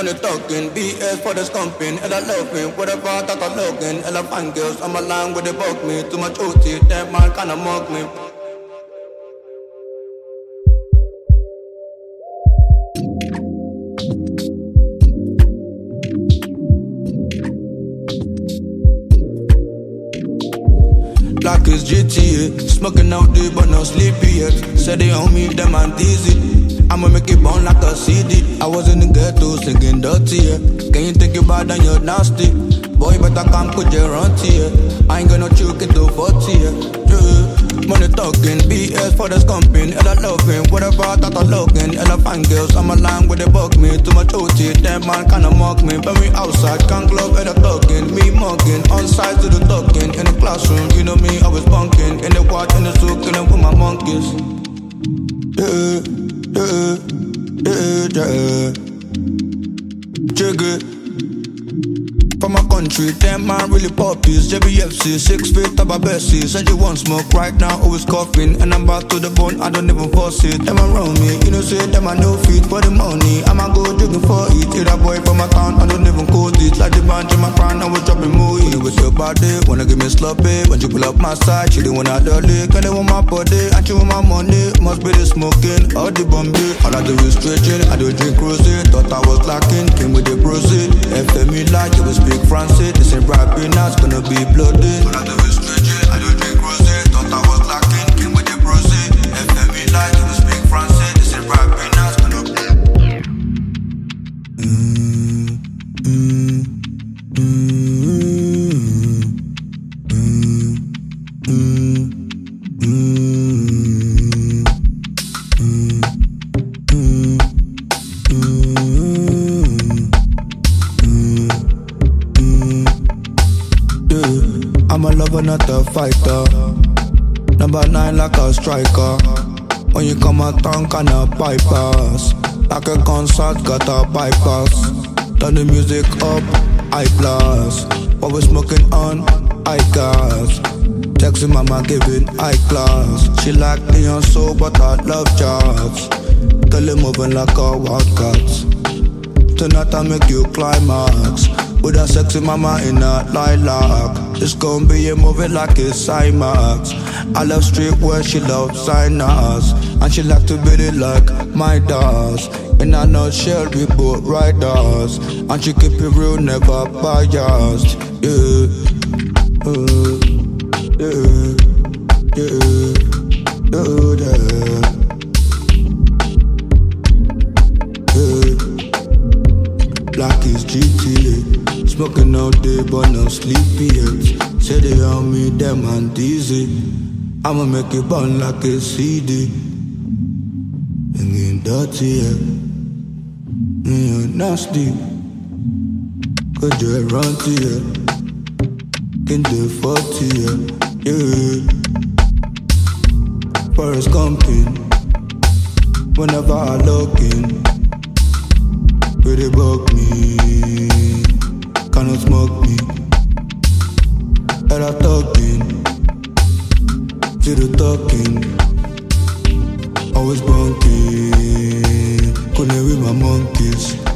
Money talking, BS for the scumping, and I love me, whatever that I'm looking, and I find girls, I'm aligned with the bug me, too much OT, that man kinda mug me. Like it's GTA, smoking out there but not sleepy yet. Said they on me, them and dizzy. I'ma make it burn like a CD. I was in the ghetto singing dirty, yeah. Can you think about that you're nasty? Boy, better come put your auntie, yeah. I ain't gonna choke it to 40, yeah. Money talking, BS for the scumping, and I love him, whatever that I'm looking, and I find girls, I'm aligned with the bug me, too much OT, that man kinda mock me, but me outside, can't glove and I'm talking, me mugging, on side to the talking, in the classroom, you know me, I was bunking, in the quad, in the souk, and with my monkeys. Jiggy. From my country, damn man really poppies. JBFC, 6 feet up my Bessie. Said you want smoke right now, always coughing. And I'm back to the bone, I don't even force it. Them around me, you know, say them I no feet for the money. I'ma go drinking for it. Hit a boy from my town, I don't even code it. Like the band in my crown, I was dropping movie. With your body, wanna give me sloppy. When you pull up my side, she didn't want out the lick. And they want my body, and she want my money. Must be the smoking, all the Bombay. All I do is stretching, I do drink cruising. Thought I was lacking, came with the proceed. FME like you was speak Francis, this ain't rapping, now it's gonna be bloody. All I do is stretching, I do drink rosé. Thought I was lacking, came with the proceed. FME like you speak Francis, this ain't rapping, now it's gonna be I'm a lover, not a fighter. Number 9 like a striker. When you come out town, kinda bypass. Like a concert, got a bypass. Turn the music up, high class. What we smoking on, high gas. Texting mama, giving high class. She like neon so, but I love jobs. Tell him moving like a wildcat. Tonight I make you climax. With a sexy mama in a lilac. It's gon' be a movie like it's IMAX. I love streetwear, she loves signers. And she like to beat it like my does. In a nutshell, we both riders. And she keep it real, never biased. Yeah, Like it's GTA, smoking all day but not sleepy yet. Say they on me, them and dizzy. I'ma make it burn like a CD. Singing dirty, yeah. You're nasty. Could you run to ya? Can do 40, yeah. Forest comping. Whenever I look in, really bug me, cannot smoke me. And I talking, zero talking, always bunking, couldn't with my monkeys.